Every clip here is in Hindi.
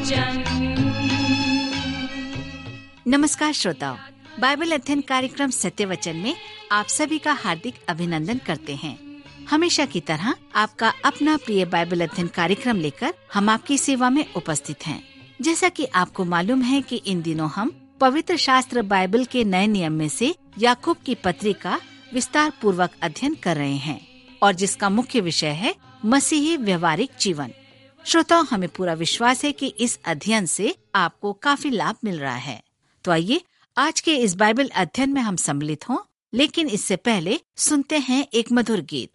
वचन। नमस्कार श्रोताओ, बाइबल अध्ययन कार्यक्रम सत्य वचन में आप सभी का हार्दिक अभिनंदन करते हैं। हमेशा की तरह आपका अपना प्रिय बाइबल अध्ययन कार्यक्रम लेकर हम आपकी सेवा में उपस्थित हैं। जैसा कि आपको मालूम है कि इन दिनों हम पवित्र शास्त्र बाइबल के नए नियम में से याकूब की पत्री का विस्तार पूर्वक अध्ययन कर रहे हैं और जिसका मुख्य विषय है मसीही व्यवहारिक जीवन। श्रोताओ, हमें पूरा विश्वास है कि इस अध्ययन से आपको काफी लाभ मिल रहा है। तो आइए आज के इस बाइबल अध्ययन में हम सम्मिलित हों, लेकिन इससे पहले सुनते हैं एक मधुर गीत।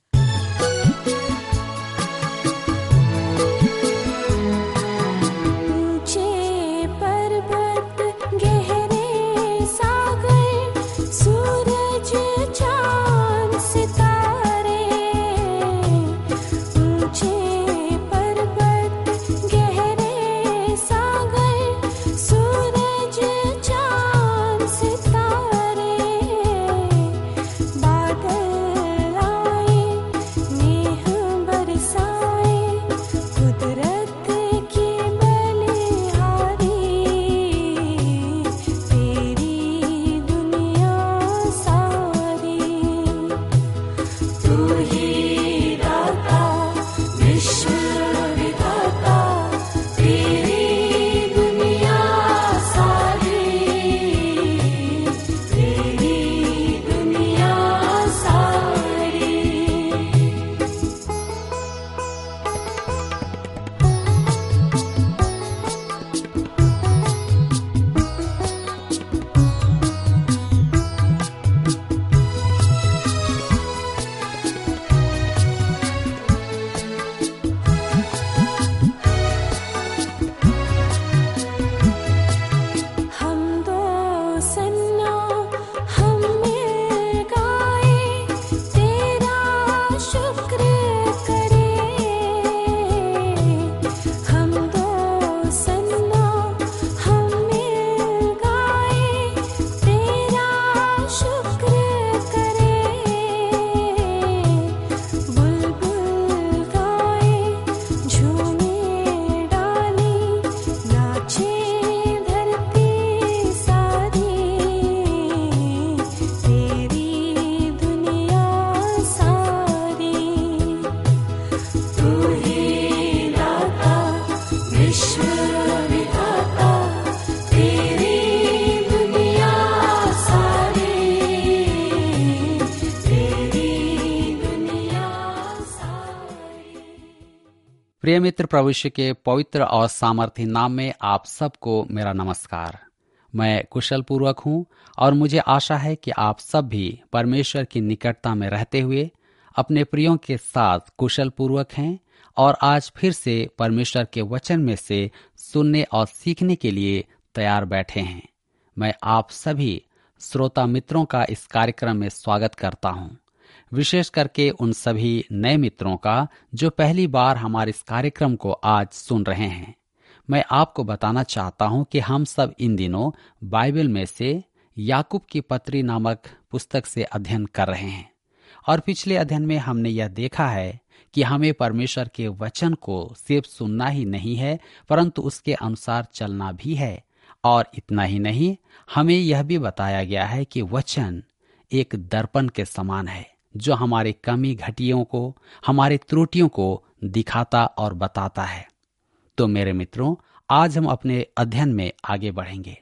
प्रिय मित्र, प्रभु यीशु के पवित्र और सामर्थी नाम में आप सबको मेरा नमस्कार। मैं कुशल पूर्वक हूँ और मुझे आशा है कि आप सब भी परमेश्वर की निकटता में रहते हुए अपने प्रियों के साथ कुशल पूर्वक हैं और आज फिर से परमेश्वर के वचन में से सुनने और सीखने के लिए तैयार बैठे हैं। मैं आप सभी श्रोता मित्रों का इस कार्यक्रम में स्वागत करता हूँ, विशेष करके उन सभी नए मित्रों का जो पहली बार हमारे इस कार्यक्रम को आज सुन रहे हैं। मैं आपको बताना चाहता हूं कि हम सब इन दिनों बाइबल में से याकूब की पत्री नामक पुस्तक से अध्ययन कर रहे हैं और पिछले अध्ययन में हमने यह देखा है कि हमें परमेश्वर के वचन को सिर्फ सुनना ही नहीं है परंतु उसके अनुसार चलना भी है। और इतना ही नहीं, हमें यह भी बताया गया है कि वचन एक दर्पण के समान है जो हमारे कमी घटियों को, हमारे त्रुटियों को दिखाता और बताता है। तो मेरे मित्रों, आज हम अपने अध्ययन में आगे बढ़ेंगे।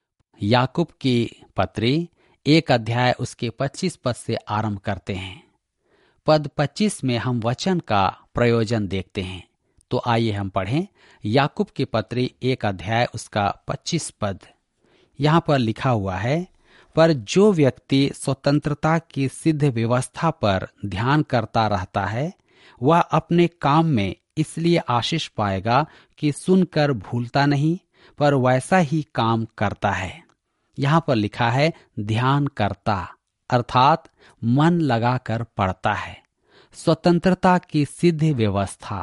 याकूब की पत्री 1 अध्याय उसके 25 पद से आरंभ करते हैं। पद 25 में हम वचन का प्रयोजन देखते हैं। तो आइए हम पढ़ें याकूब की पत्री 1 अध्याय उसका 25 पद। यहाँ पर लिखा हुआ है, पर जो व्यक्ति स्वतंत्रता की सिद्ध व्यवस्था पर ध्यान करता रहता है वह अपने काम में इसलिए आशीष पाएगा कि सुनकर भूलता नहीं पर वैसा ही काम करता है। यहाँ पर लिखा है ध्यान करता, अर्थात मन लगाकर पढ़ता है। स्वतंत्रता की सिद्ध व्यवस्था,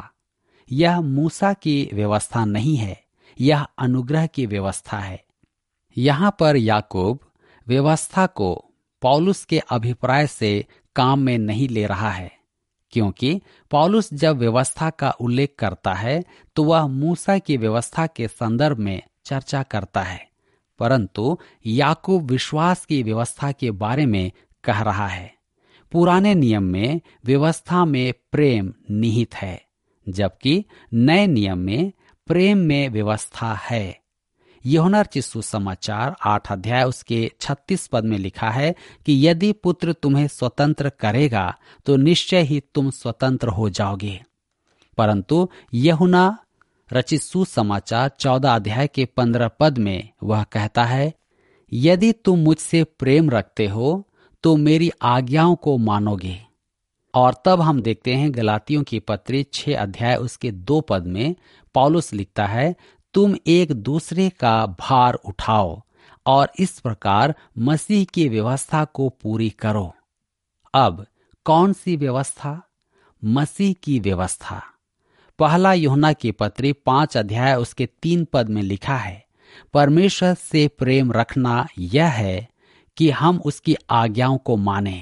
यह मूसा की व्यवस्था नहीं है, यह अनुग्रह की व्यवस्था है। यहाँ पर याकूब व्यवस्था को पौलुस के अभिप्राय से काम में नहीं ले रहा है। क्योंकि पौलुस जब व्यवस्था का उल्लेख करता है तो वह मूसा की व्यवस्था के संदर्भ में चर्चा करता है, परंतु याकूब विश्वास की व्यवस्था के बारे में कह रहा है। पुराने नियम में व्यवस्था में प्रेम निहित है, जबकि नए नियम में प्रेम में व्यवस्था है। यूहन्ना रचित सुसमाचार 8 अध्याय उसके 36 पद में लिखा है कि यदि पुत्र तुम्हें स्वतंत्र करेगा तो निश्चय ही तुम स्वतंत्र हो जाओगे। परंतु यूहन्ना रचित सुसमाचार 14 अध्याय के 15 पद में वह कहता है, यदि तुम मुझसे प्रेम रखते हो तो मेरी आज्ञाओं को मानोगे। और तब हम देखते हैं गलातियों की पत्री 6 अध्याय उसके 2 पद में पौलुस लिखता है, तुम एक दूसरे का भार उठाओ और इस प्रकार मसीह की व्यवस्था को पूरी करो। अब कौन सी व्यवस्था? मसीह की व्यवस्था। पहला यूहन्ना की पत्री 5 अध्याय उसके 3 पद में लिखा है, परमेश्वर से प्रेम रखना यह है कि हम उसकी आज्ञाओं को मानें।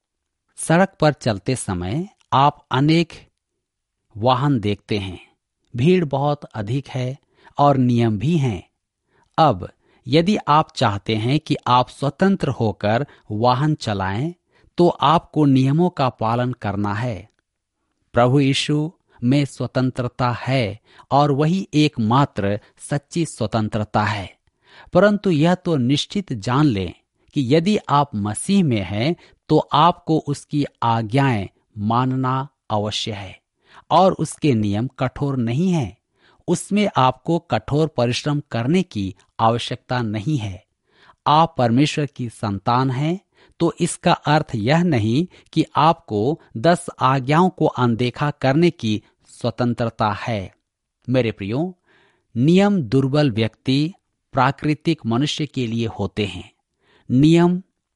सड़क पर चलते समय आप अनेक वाहन देखते हैं, भीड़ बहुत अधिक है और नियम भी हैं। अब यदि आप चाहते हैं कि आप स्वतंत्र होकर वाहन चलाएं, तो आपको नियमों का पालन करना है। प्रभु यीशु में स्वतंत्रता है और वही एकमात्र सच्ची स्वतंत्रता है। परंतु यह तो निश्चित जान लें कि यदि आप मसीह में हैं तो आपको उसकी आज्ञाएं मानना अवश्य है और उसके नियम कठोर नहीं हैं। उसमें आपको कठोर परिश्रम करने की आवश्यकता नहीं है। आप परमेश्वर की संतान हैं तो इसका अर्थ यह नहीं कि आपको 10 आज्ञाओं को अनदेखा करने की स्वतंत्रता है। मेरे प्रियो, नियम दुर्बल व्यक्ति, प्राकृतिक मनुष्य के लिए होते हैं। नियम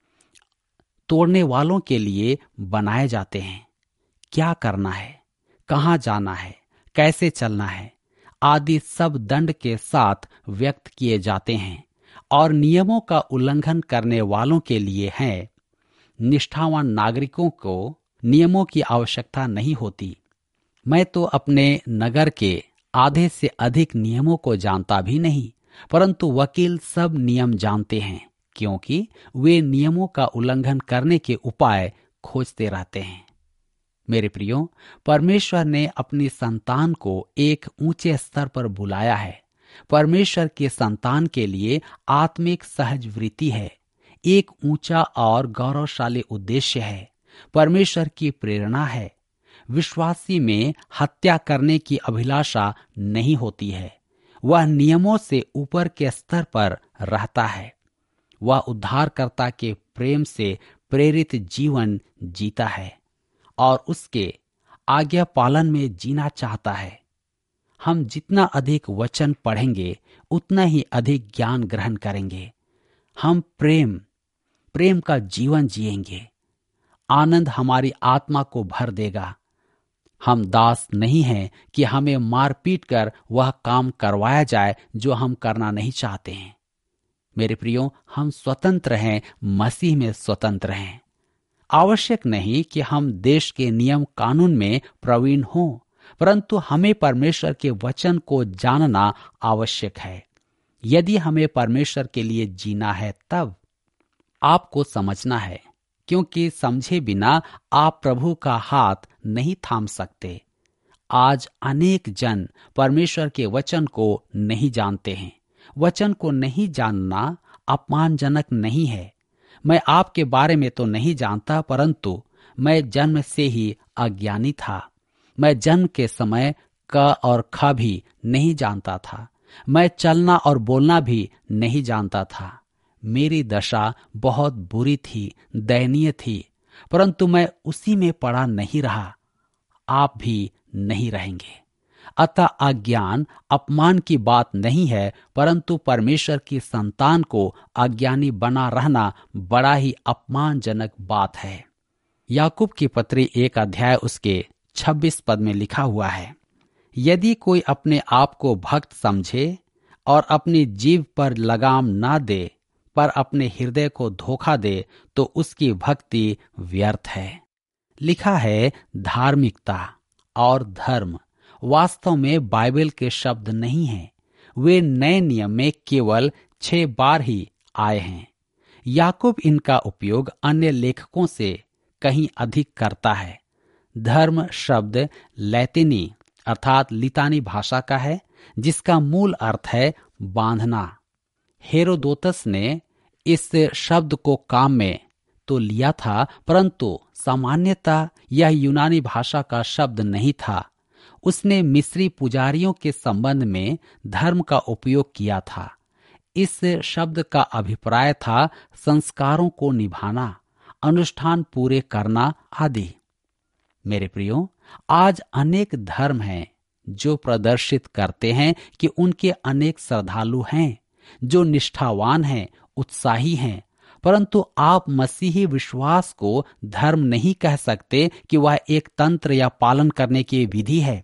तोड़ने वालों के लिए बनाए जाते हैं। क्या करना है, कहां जाना है, कैसे चलना है आदि सब दंड के साथ व्यक्त किए जाते हैं और नियमों का उल्लंघन करने वालों के लिए हैं। निष्ठावान नागरिकों को नियमों की आवश्यकता नहीं होती। मैं तो अपने नगर के आधे से अधिक नियमों को जानता भी नहीं, परंतु वकील सब नियम जानते हैं, क्योंकि वे नियमों का उल्लंघन करने के उपाय खोजते रहते हैं। मेरे प्रियो, परमेश्वर ने अपनी संतान को एक ऊंचे स्तर पर बुलाया है। परमेश्वर के संतान के लिए आत्मिक सहज वृत्ति है, एक ऊंचा और गौरवशाली उद्देश्य है, परमेश्वर की प्रेरणा है। विश्वासी में हत्या करने की अभिलाषा नहीं होती है। वह नियमों से ऊपर के स्तर पर रहता है। वह उद्धारकर्ता के प्रेम से प्रेरित जीवन जीता है और उसके आज्ञा पालन में जीना चाहता है। हम जितना अधिक वचन पढ़ेंगे उतना ही अधिक ज्ञान ग्रहण करेंगे। हम प्रेम का जीवन जिएंगे। आनंद हमारी आत्मा को भर देगा। हम दास नहीं हैं कि हमें मार पीट कर वह काम करवाया जाए जो हम करना नहीं चाहते हैं। मेरे प्रियो, हम स्वतंत्र हैं, मसीह में स्वतंत्र हैं। आवश्यक नहीं कि हम देश के नियम कानून में प्रवीण हों, परंतु हमें परमेश्वर के वचन को जानना आवश्यक है। यदि हमें परमेश्वर के लिए जीना है तब आपको समझना है, क्योंकि समझे बिना आप प्रभु का हाथ नहीं थाम सकते। आज अनेक जन परमेश्वर के वचन को नहीं जानते हैं। वचन को नहीं जानना अपमानजनक नहीं है। मैं आपके बारे में तो नहीं जानता, परंतु मैं जन्म से ही अज्ञानी था। मैं जन्म के समय क और ख भी नहीं जानता था। मैं चलना और बोलना भी नहीं जानता था। मेरी दशा बहुत बुरी थी, दयनीय थी, परंतु मैं उसी में पड़ा नहीं रहा। आप भी नहीं रहेंगे। अतः अज्ञान अपमान की बात नहीं है, परंतु परमेश्वर की संतान को अज्ञानी बना रहना बड़ा ही अपमानजनक बात है। याकूब की पत्री 1 अध्याय उसके 26 पद में लिखा हुआ है, यदि कोई अपने आप को भक्त समझे और अपनी जीभ पर लगाम ना दे, पर अपने हृदय को धोखा दे, तो उसकी भक्ति व्यर्थ है। लिखा है धार्मिकता और धर्म वास्तव में बाइबल के शब्द नहीं हैं। वे नए नियम में केवल 6 बार ही आए हैं। याकूब इनका उपयोग अन्य लेखकों से कहीं अधिक करता है। धर्म शब्द लैतिनी अर्थात लितानी भाषा का है, जिसका मूल अर्थ है बांधना। हेरोदोतस ने इस शब्द को काम में तो लिया था, परंतु सामान्यतः यह यूनानी भाषा का शब्द नहीं था। उसने मिस्री पुजारियों के संबंध में धर्म का उपयोग किया था। इस शब्द का अभिप्राय था संस्कारों को निभाना, अनुष्ठान पूरे करना आदि। मेरे प्रियो, आज अनेक धर्म हैं जो प्रदर्शित करते हैं कि उनके अनेक श्रद्धालु हैं, जो निष्ठावान हैं, उत्साही हैं, परंतु आप मसीही विश्वास को धर्म नहीं कह सकते कि वह एक तंत्र या पालन करने की विधि है।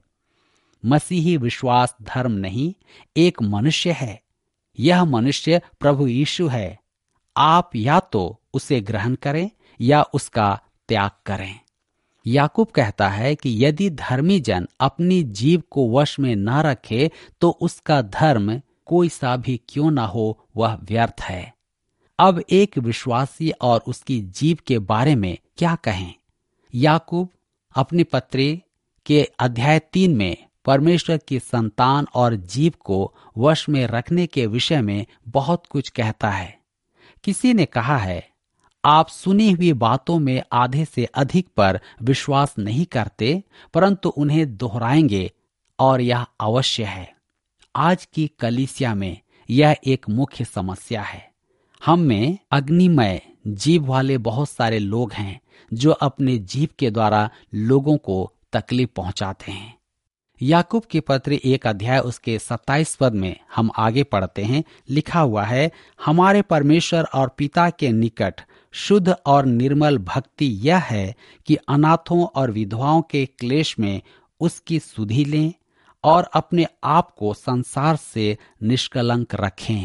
मसीही विश्वास धर्म नहीं, एक मनुष्य है। यह मनुष्य प्रभु यीशु है। आप या तो उसे ग्रहण करें या उसका त्याग करें। याकूब कहता है कि यदि धर्मी जन अपनी जीव को वश में न रखे तो उसका धर्म कोई सा भी क्यों न हो वह व्यर्थ है। अब एक विश्वासी और उसकी जीव के बारे में क्या कहें? याकूब अपनी पत्री के अध्याय 3 में परमेश्वर की संतान और जीव को वश में रखने के विषय में बहुत कुछ कहता है। किसी ने कहा है, आप सुनी हुई बातों में आधे से अधिक पर विश्वास नहीं करते, परंतु उन्हें दोहराएंगे, और यह अवश्य है। आज की कलीसिया में यह एक मुख्य समस्या है। हम में अग्निमय जीव वाले बहुत सारे लोग हैं जो अपने जीव के द्वारा लोगों को तकलीफ पहुंचाते हैं। याकूब की पत्री 1 अध्याय उसके 27 पद में हम आगे पढ़ते हैं। लिखा हुआ है, हमारे परमेश्वर और पिता के निकट शुद्ध और निर्मल भक्ति यह है कि अनाथों और विधवाओं के क्लेश में उसकी सुधि लें और अपने आप को संसार से निष्कलंक रखें।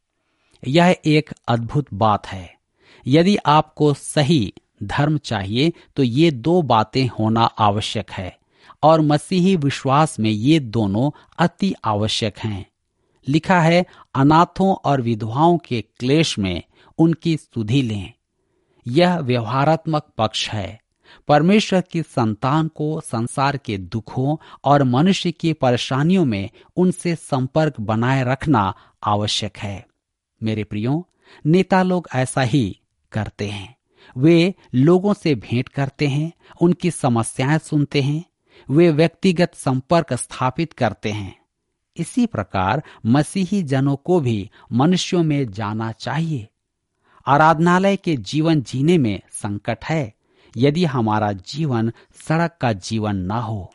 यह एक अद्भुत बात है। यदि आपको सही धर्म चाहिए तो ये 2 बातें होना आवश्यक है, और मसीही विश्वास में ये दोनों अति आवश्यक हैं। लिखा है, अनाथों और विधवाओं के क्लेश में उनकी सुधि लें। यह व्यवहारात्मक पक्ष है। परमेश्वर की संतान को संसार के दुखों और मनुष्य की परेशानियों में उनसे संपर्क बनाए रखना आवश्यक है। मेरे प्रियो, नेता लोग ऐसा ही करते हैं। वे लोगों से भेंट करते हैं, उनकी समस्याएं सुनते हैं, वे व्यक्तिगत संपर्क स्थापित करते हैं। इसी प्रकार मसीही जनों को भी मनुष्यों में जाना चाहिए। आराधनालय के जीवन जीने में संकट है यदि हमारा जीवन सड़क का जीवन ना हो।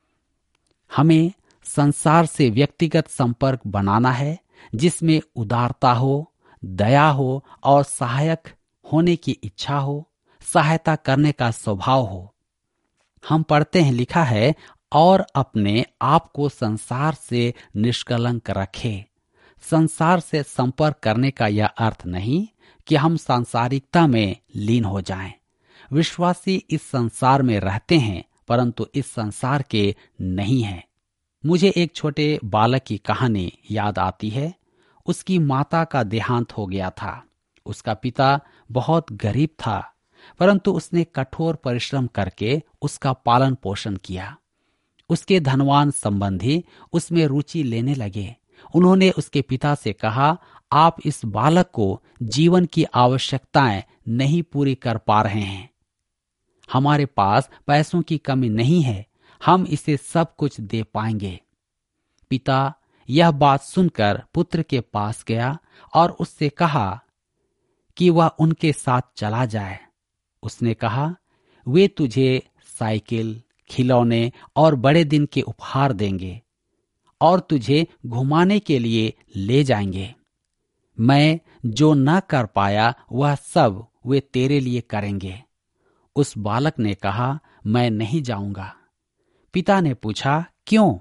हमें संसार से व्यक्तिगत संपर्क बनाना है, जिसमें उदारता हो, दया हो और सहायक होने की इच्छा हो, सहायता करने का स्वभाव हो। हम पढ़ते हैं, लिखा है, और अपने आप को संसार से निष्कलंक रखे। संसार से संपर्क करने का यह अर्थ नहीं कि हम सांसारिकता में लीन हो जाएं। विश्वासी इस संसार में रहते हैं, परंतु इस संसार के नहीं हैं। मुझे एक छोटे बालक की कहानी याद आती है। उसकी माता का देहांत हो गया था। उसका पिता बहुत गरीब था, परंतु उसने कठोर परिश्रम करके उसका पालन पोषण किया। उसके धनवान संबंधी उसमें रुचि लेने लगे। उन्होंने उसके पिता से कहा, आप इस बालक को जीवन की आवश्यकताएं नहीं पूरी कर पा रहे हैं। हमारे पास पैसों की कमी नहीं है, हम इसे सब कुछ दे पाएंगे। पिता यह बात सुनकर पुत्र के पास गया और उससे कहा कि वह उनके साथ चला जाए। उसने कहा, वे तुझे साइकिल, खिलौने और बड़े दिन के उपहार देंगे और तुझे घुमाने के लिए ले जाएंगे। मैं जो न कर पाया वह सब वे तेरे लिए करेंगे। उस बालक ने कहा, मैं नहीं जाऊंगा। पिता ने पूछा, क्यों?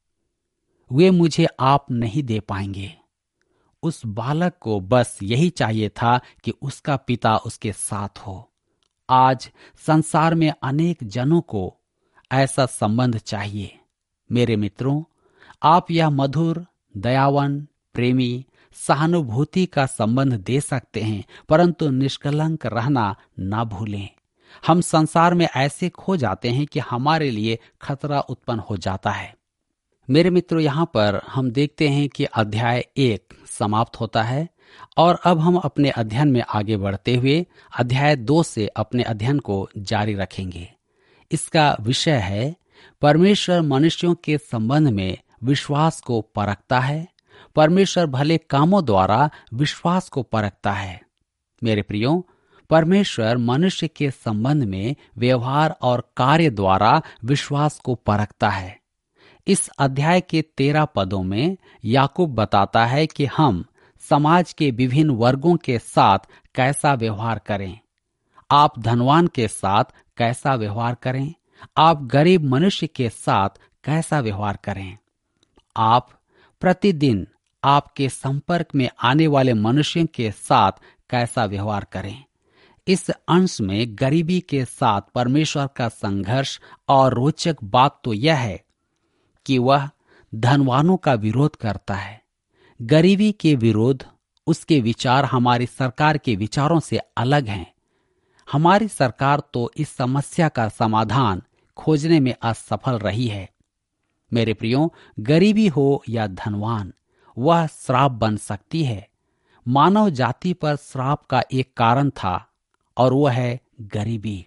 वे मुझे आप नहीं दे पाएंगे। उस बालक को बस यही चाहिए था कि उसका पिता उसके साथ हो आज संसार में अनेक जनों को ऐसा संबंध चाहिए। मेरे मित्रों, आप यह मधुर, दयावान, प्रेमी, सहानुभूति का संबंध दे सकते हैं, परंतु निष्कलंक रहना ना भूलें। हम संसार में ऐसे खो जाते हैं कि हमारे लिए खतरा उत्पन्न हो जाता है। मेरे मित्रों, यहाँ पर हम देखते हैं कि अध्याय 1 समाप्त होता है और अब हम अपने अध्ययन में आगे बढ़ते हुए अध्याय 2 से अपने अध्ययन को जारी रखेंगे। इसका विषय है परमेश्वर मनुष्यों के संबंध में विश्वास को परखता है। परमेश्वर भले कामों द्वारा विश्वास को परखता है। मेरे प्रियो, परमेश्वर मनुष्य के संबंध में व्यवहार और कार्य द्वारा विश्वास को परखता है। इस अध्याय के 13 पदों में याकूब बताता है कि हम समाज के विभिन्न वर्गों के साथ कैसा व्यवहार करें। आप धनवान के साथ कैसा व्यवहार करें, आप गरीब मनुष्य के साथ कैसा व्यवहार करें। आप प्रतिदिन आपके संपर्क में आने वाले मनुष्यों के साथ कैसा व्यवहार करें। इस अंश में गरीबी के साथ परमेश्वर का संघर्ष और रोचक बात तो यह है कि वह धनवानों का विरोध करता है। गरीबी के विरोध उसके विचार हमारी सरकार के विचारों से अलग हैं। हमारी सरकार तो इस समस्या का समाधान खोजने में असफल रही है। मेरे प्रियो, गरीबी हो या धनवान, वह श्राप बन सकती है। मानव जाति पर श्राप का एक कारण था और वह है गरीबी,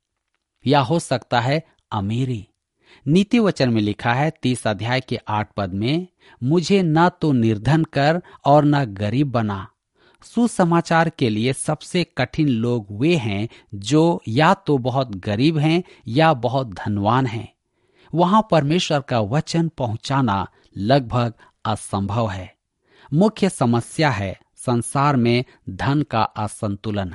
या हो सकता है अमीरी। नीति वचन में लिखा है 30 अध्याय के 8 पद में, मुझे न तो निर्धन कर और न गरीब बना। सुसमाचार के लिए सबसे कठिन लोग वे हैं जो या तो बहुत गरीब हैं या बहुत धनवान हैं। वहां परमेश्वर का वचन पहुंचाना लगभग असंभव है। मुख्य समस्या है संसार में धन का असंतुलन।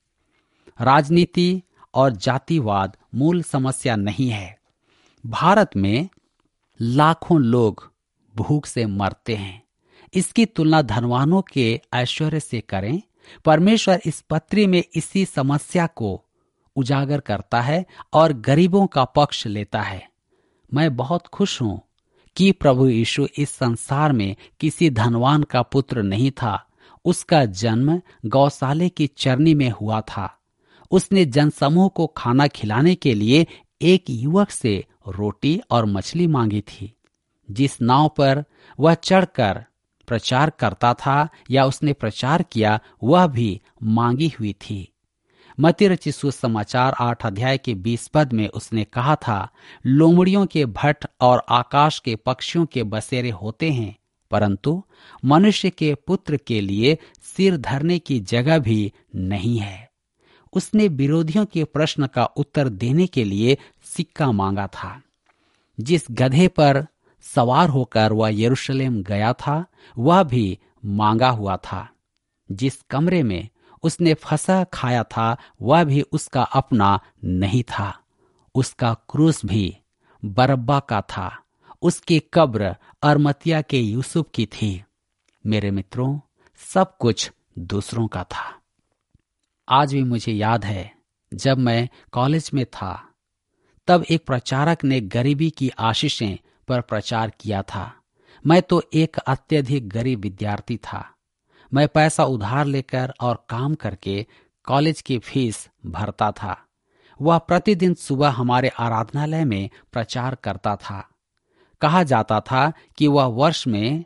राजनीति और जातिवाद मूल समस्या नहीं है। भारत में लाखों लोग भूख से मरते हैं। इसकी तुलना धनवानों के ऐश्वर्य से करें। परमेश्वर इस पत्री में इसी समस्या को उजागर करता है और गरीबों का पक्ष लेता है। मैं बहुत खुश हूं कि प्रभु यीशु इस संसार में किसी धनवान का पुत्र नहीं था। उसका जन्म गौशाले की चरनी में हुआ था। उसने जनसमूह को खाना खिलाने के लिए एक युवक से रोटी और मछली मांगी थी। जिस नाव पर वह चढ़कर प्रचार करता था या उसने प्रचार किया, वह भी मांगी हुई थी। मत्ती रचित सुसमाचार 8 अध्याय के 20 पद में उसने कहा था, लोमड़ियों के भट्ट और आकाश के पक्षियों के बसेरे होते हैं, परंतु मनुष्य के पुत्र के लिए सिर धरने की जगह भी नहीं है। उसने विरोधियों के प्रश्न का उत्तर देने के लिए सिक्का मांगा था। जिस गधे पर सवार होकर वह यरूशलेम गया था, वह भी मांगा हुआ था। जिस कमरे में उसने फसह खाया था, वह भी उसका अपना नहीं था। उसका क्रूस भी बरब्बा का था। उसकी कब्र अरमतिया के यूसुफ की थी। मेरे मित्रों, सब कुछ दूसरों का था। आज भी मुझे याद है, जब मैं कॉलेज में था, तब एक प्रचारक ने गरीबी की आशीषें पर प्रचार किया था। मैं तो एक अत्यधिक गरीब विद्यार्थी था। मैं पैसा उधार लेकर और काम करके कॉलेज की फीस भरता था। वह प्रतिदिन सुबह हमारे आराधनालय में प्रचार करता था। कहा जाता था कि वह वर्ष में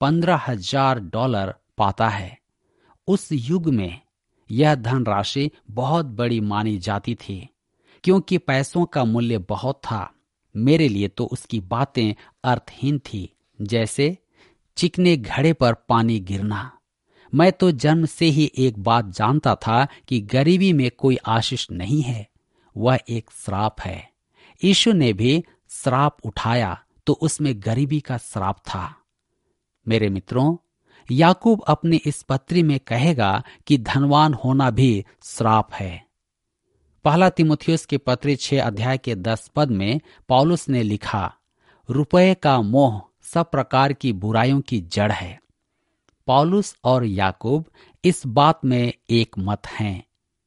$15,000 पाता है। उस युग में यह धनराशि बहुत बड़ी मानी जाती थी, क्योंकि पैसों का मूल्य बहुत था। मेरे लिए तो उसकी बातें अर्थहीन थी, जैसे चिकने घड़े पर पानी गिरना। मैं तो जन्म से ही एक बात जानता था कि गरीबी में कोई आशीष नहीं है, वह एक श्राप है। यीशु ने भी श्राप उठाया तो उसमें गरीबी का श्राप था। मेरे मित्रों, याकूब अपनी इस पत्री में कहेगा कि धनवान होना भी श्राप है। पहला तीमुथियुस की पत्री 6 अध्याय के 10 पद में पौलुस ने लिखा, रुपये का मोह सब प्रकार की बुराइयों की जड़ है। पौलुस और याकूब इस बात में एक मत हैं।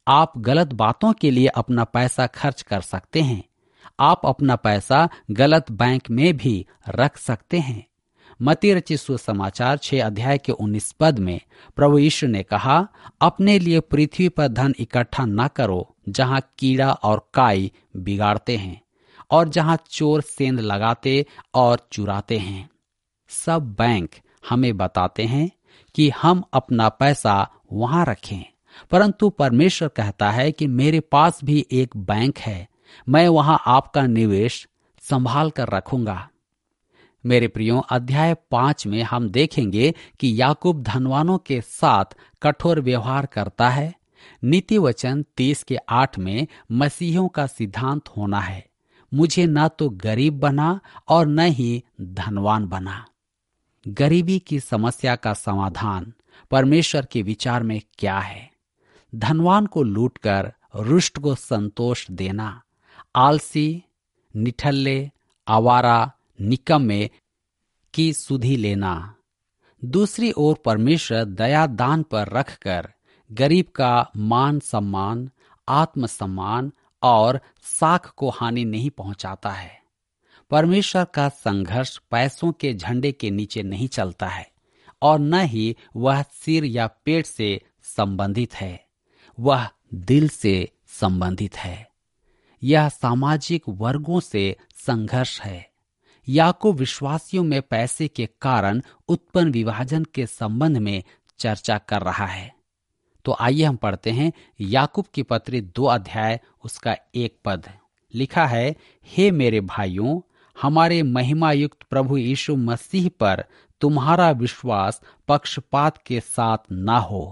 आप गलत बातों के लिए अपना पैसा खर्च कर सकते हैं। आप अपना पैसा गलत बैंक में भी रख सकते हैं। मत्ती रचित सुसमाचार 6 अध्याय के 19 पद में प्रभु यीशु ने कहा, अपने लिए पृथ्वी पर धन इकट्ठा न करो, जहां कीड़ा और काई बिगाड़ते हैं और जहां चोर सेंध लगाते और चुराते हैं। सब बैंक हमें बताते हैं कि हम अपना पैसा वहां रखें, परंतु परमेश्वर कहता है कि मेरे पास भी एक बैंक है, मैं वहां आपका निवेश संभाल कर रखूंगा। मेरे प्रियो, अध्याय 5 में हम देखेंगे कि याकूब धनवानों के साथ कठोर व्यवहार करता है। नीति वचन 30 के 8 में मसीहियों का सिद्धांत होना है, मुझे न तो गरीब बना और न ही धनवान बना। गरीबी की समस्या का समाधान परमेश्वर के विचार में क्या है? धनवान को लूटकर रुष्ट को संतोष देना, आलसी, निठल्ले, आवारा, निकम्मे की सुधि लेना। दूसरी ओर परमेश्वर दया दान पर रखकर गरीब का मान सम्मान, आत्मसम्मान और साख को हानि नहीं पहुंचाता है। परमेश्वर का संघर्ष पैसों के झंडे के नीचे नहीं चलता है और न ही वह सिर या पेट से संबंधित है, वह दिल से संबंधित है। यह सामाजिक वर्गों से संघर्ष है। याकूब विश्वासियों में पैसे के कारण उत्पन्न विभाजन के संबंध में चर्चा कर रहा है। तो आइए हम पढ़ते हैं याकूब की पत्री 2 अध्याय उसका 1 पद। लिखा है, हे मेरे भाइयों, हमारे महिमा युक्त प्रभु यीशु मसीह पर तुम्हारा विश्वास पक्षपात के साथ ना हो।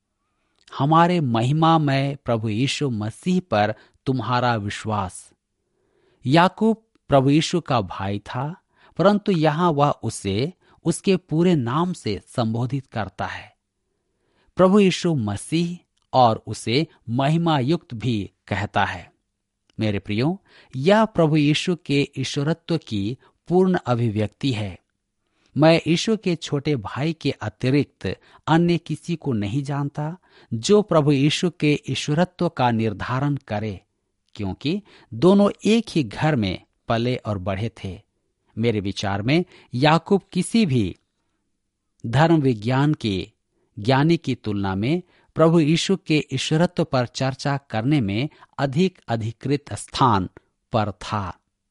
हमारे महिमामय प्रभु यीशु मसीह पर तुम्हारा विश्वास। याकूब प्रभु यीशु का भाई था, परंतु यहां वह उसे उसके पूरे नाम से संबोधित करता है, प्रभु यीशु मसीह, और उसे महिमा युक्त भी कहता है। मेरे प्रियो, यह प्रभु यीशु के ईश्वरत्व की पूर्ण अभिव्यक्ति है। मैं यीशु के छोटे भाई के अतिरिक्त अन्य किसी को नहीं जानता जो प्रभु यीशु के ईश्वरत्व का निर्धारण करे, क्योंकि दोनों एक ही घर में पले और बढ़े थे। मेरे विचार में याकूब किसी भी धर्म विज्ञान के ज्ञानी की तुलना में प्रभु यीशु के ईश्वरत्व पर चर्चा करने में अधिक अधिकृत स्थान पर था।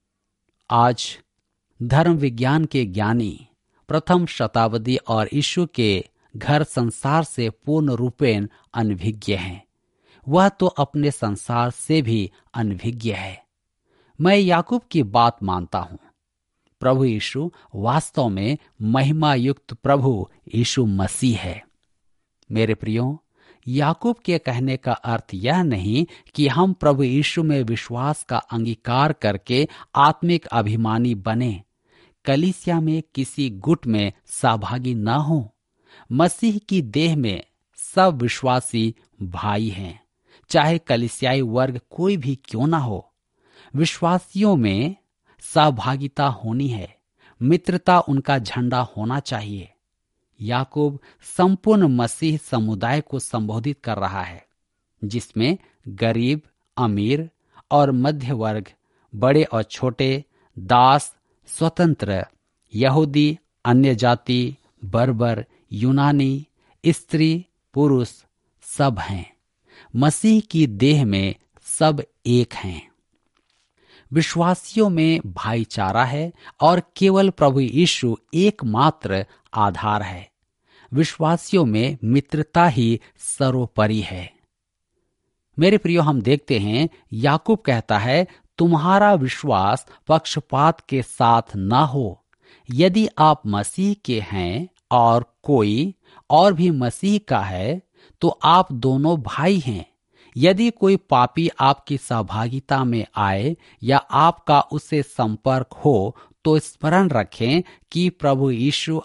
आज धर्म विज्ञान के ज्ञानी प्रथम शताब्दी और यीशु के घर संसार से पूर्ण रूपेण अनभिज्ञ हैं। वह तो अपने संसार से भी अनभिज्ञ है। मैं याकूब की बात मानता हूं। प्रभु यीशु वास्तव में महिमा युक्त प्रभु यीशु मसीह है। मेरे प्रियो, याकूब के कहने का अर्थ यह नहीं कि हम प्रभु यीशु में विश्वास का अंगीकार करके आत्मिक अभिमानी बने, कलीसिया में किसी गुट में सहभागी न हो। मसीह की देह में सब विश्वासी भाई हैं, चाहे कलीसियाई वर्ग कोई भी क्यों ना हो। विश्वासियों में सहभागिता होनी है, मित्रता उनका झंडा होना चाहिए। याकूब संपूर्ण मसीह समुदाय को संबोधित कर रहा है, जिसमें गरीब, अमीर और मध्य वर्ग, बड़े और छोटे, दास, स्वतंत्र, यहूदी, अन्य जाति, बर्बर, यूनानी, स्त्री, पुरुष सब हैं। मसीह की देह में सब एक हैं। विश्वासियों में भाईचारा है और केवल प्रभु यीशु एकमात्र आधार है। विश्वासियों में मित्रता ही सर्वोपरि है। मेरे प्रियो, हम देखते हैं याकूब कहता है, तुम्हारा विश्वास पक्षपात के साथ ना हो। यदि आप मसीह के हैं और कोई और भी मसीह का है, तो आप दोनों भाई हैं। यदि कोई पापी आपकी सहभागिता में आए या आपका उससे संपर्क हो, तो स्मरण रखें कि प्रभु यीशु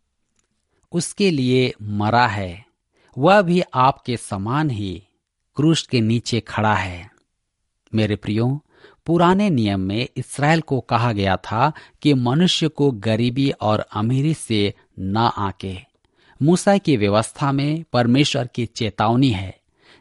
उसके लिए मरा है। वह भी आपके समान ही क्रूस के नीचे खड़ा है। मेरे प्रियो, पुराने नियम में इस्राएल को कहा गया था कि मनुष्य को गरीबी और अमीरी से न आके। मूसा की व्यवस्था में परमेश्वर की चेतावनी है,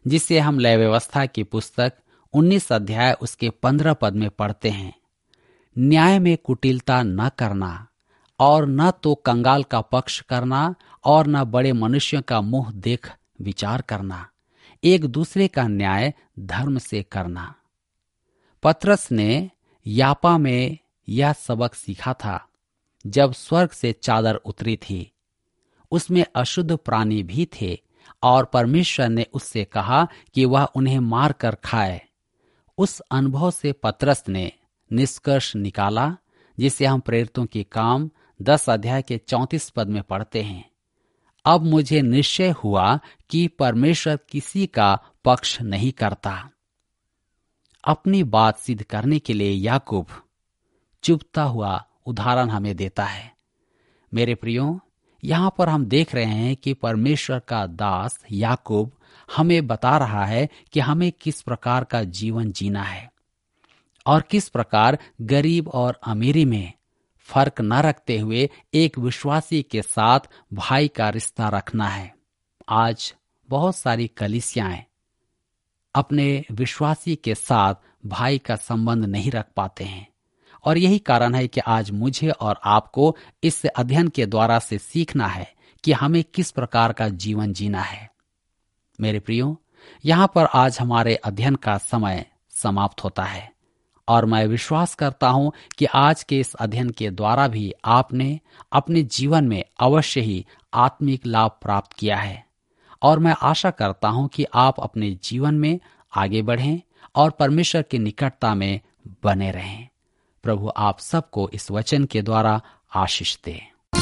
जिसे हम लय व्यवस्था की पुस्तक 19 अध्याय उसके 15 पद में पढ़ते हैं। न्याय में कुटिलता न करना, और न तो कंगाल का पक्ष करना, और न बड़े मनुष्यों का मुंह देख विचार करना, एक दूसरे का न्याय धर्म से करना। पतरस ने यापा में यह सबक सीखा था जब स्वर्ग से चादर उतरी थी। उसमें अशुद्ध प्राणी भी थे और परमेश्वर ने उससे कहा कि वह उन्हें मार कर खाए। उस अनुभव से पतरस ने निष्कर्ष निकाला, जिसे हम प्रेरितों के काम 10 अध्याय के 34 पद में पढ़ते हैं। अब मुझे निश्चय हुआ कि परमेश्वर किसी का पक्ष नहीं करता। अपनी बात सिद्ध करने के लिए याकूब चुभता हुआ उदाहरण हमें देता है। मेरे प्रियो, यहां पर हम देख रहे हैं कि परमेश्वर का दास याकूब हमें बता रहा है कि हमें किस प्रकार का जीवन जीना है और किस प्रकार गरीब और अमीरी में फर्क न रखते हुए एक विश्वासी के साथ भाई का रिश्ता रखना है। आज बहुत सारी कलीसियाएं अपने विश्वासी के साथ भाई का संबंध नहीं रख पाते हैं, और यही कारण है कि आज मुझे और आपको इस अध्ययन के द्वारा से सीखना है कि हमें किस प्रकार का जीवन जीना है। मेरे प्रियो, यहाँ पर आज हमारे अध्ययन का समय समाप्त होता है, और मैं विश्वास करता हूं कि आज के इस अध्ययन के द्वारा भी आपने अपने जीवन में अवश्य ही आत्मिक लाभ प्राप्त किया है, और मैं आशा करता हूं कि आप अपने जीवन में आगे बढ़ें और परमेश्वर की निकटता में बने रहें। प्रभु आप सबको इस वचन के द्वारा आशीष दे।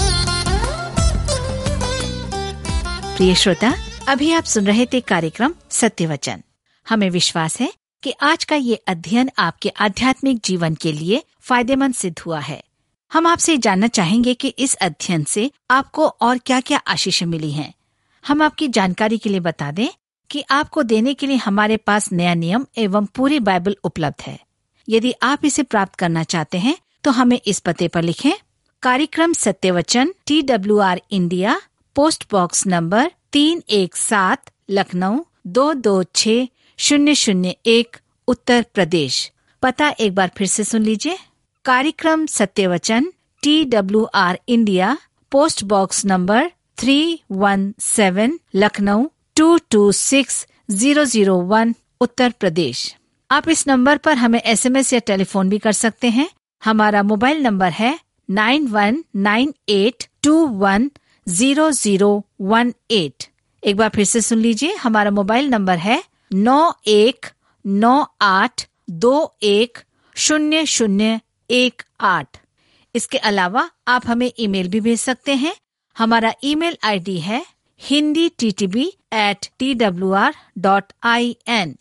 प्रिय श्रोता, अभी आप सुन रहे थे कार्यक्रम सत्य वचन। हमें विश्वास है कि आज का ये अध्ययन आपके आध्यात्मिक जीवन के लिए फायदेमंद सिद्ध हुआ है। हम आपसे जानना चाहेंगे कि इस अध्ययन से आपको और क्या क्या आशीष मिली हैं। हम आपकी जानकारी के लिए बता दें कि आपको देने के लिए हमारे पास नया नियम एवं पूरी बाइबल उपलब्ध है। यदि आप इसे प्राप्त करना चाहते हैं तो हमें इस पते पर लिखें। कार्यक्रम Satya Vachan, TWR India, post box number 317, Lucknow 226001, Uttar Pradesh. पता एक बार फिर से सुन लीजिए। कार्यक्रम Satya Vachan, TWR India, post box number 317, Lucknow 226001, Uttar Pradesh. आप इस नंबर पर हमें SMS या टेलीफोन भी कर सकते हैं। हमारा मोबाइल नंबर है 9198210018। एक बार फिर से सुन लीजिए। हमारा मोबाइल नंबर है 9198210018। इसके अलावा आप हमें ईमेल भी भेज सकते हैं। हमारा ईमेल ID है hindi@twr.in,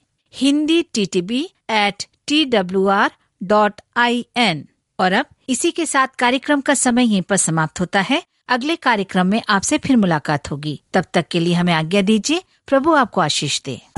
hindi@twr.in। और अब इसी के साथ कार्यक्रम का समय यहीं पर समाप्त होता है। अगले कार्यक्रम में आपसे फिर मुलाकात होगी। तब तक के लिए हमें आज्ञा दीजिए। प्रभु आपको आशीष दे।